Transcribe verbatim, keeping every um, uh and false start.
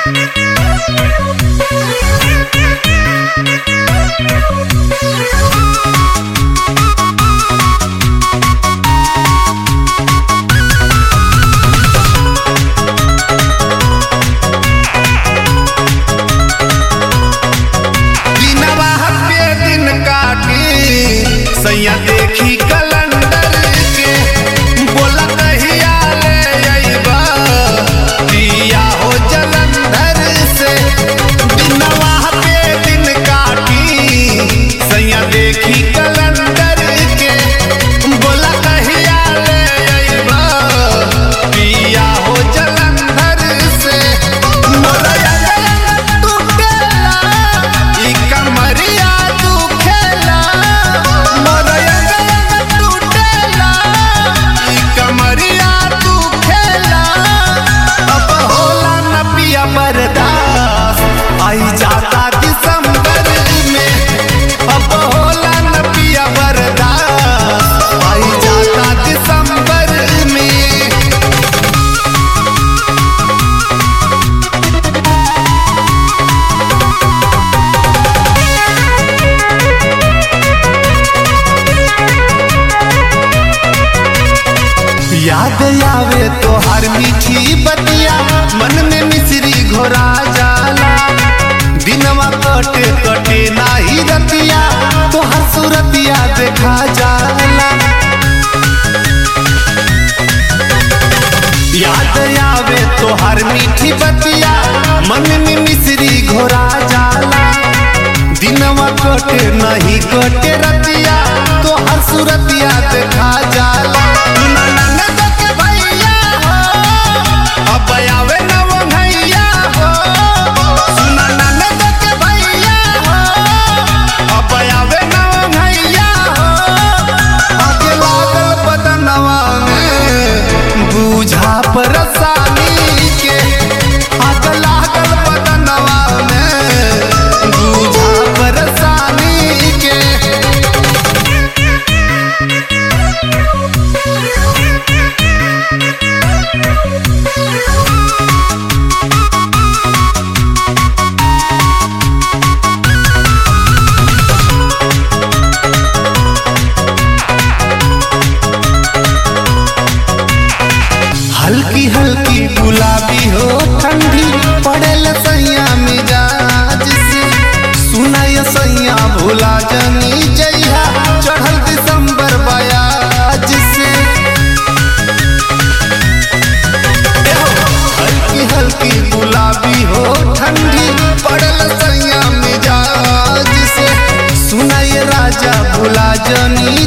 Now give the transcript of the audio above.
सैया देखी कैलेंडर के बोला कहिया ले अइबा दिया हो जलंधर से दिनवा पे दिन काटी। सैया देखी कैलेंडर के बोला कहिया ले अइबा दिया हो जलंधर से। मोरया टूटेला ई कमरिया दुखेला, आई जाता दिसंबर में, अब होला न पिया बर्दाश्त आई जाता दिसंबर में। याद आवे तो हर मीठी बतिया मन में मिश्री घोरा जाला। दिनवा कटे कटे नाही रतिया तो हर सूरतिया देखा जाला। याद आवे तो हर मीठी बतिया मन में मिश्री घोरा जाला। दिनवा कटे नहीं कटे रतिया तो हर सूरतिया देखा जाला। अब आवे न वो भैया हो, सुना ननद के भैया हो, अब आवे न वो भैया हो। आगे लागल बदनवा में बूझा परेशानी के, आगे लागल बदनवा में बूझा परेशानी के। हल्की हल्की गुलाबी हो ठंडी पड़ेल सैया मिजाज से। सुनाय सैया भूला जनी जइहा चढ़ल दिसंबर बयाज से। हल्की हल्की गुलाबी हो ठंडी पड़ेल सैया मिजाज से। सुनाय राजा भूला जनी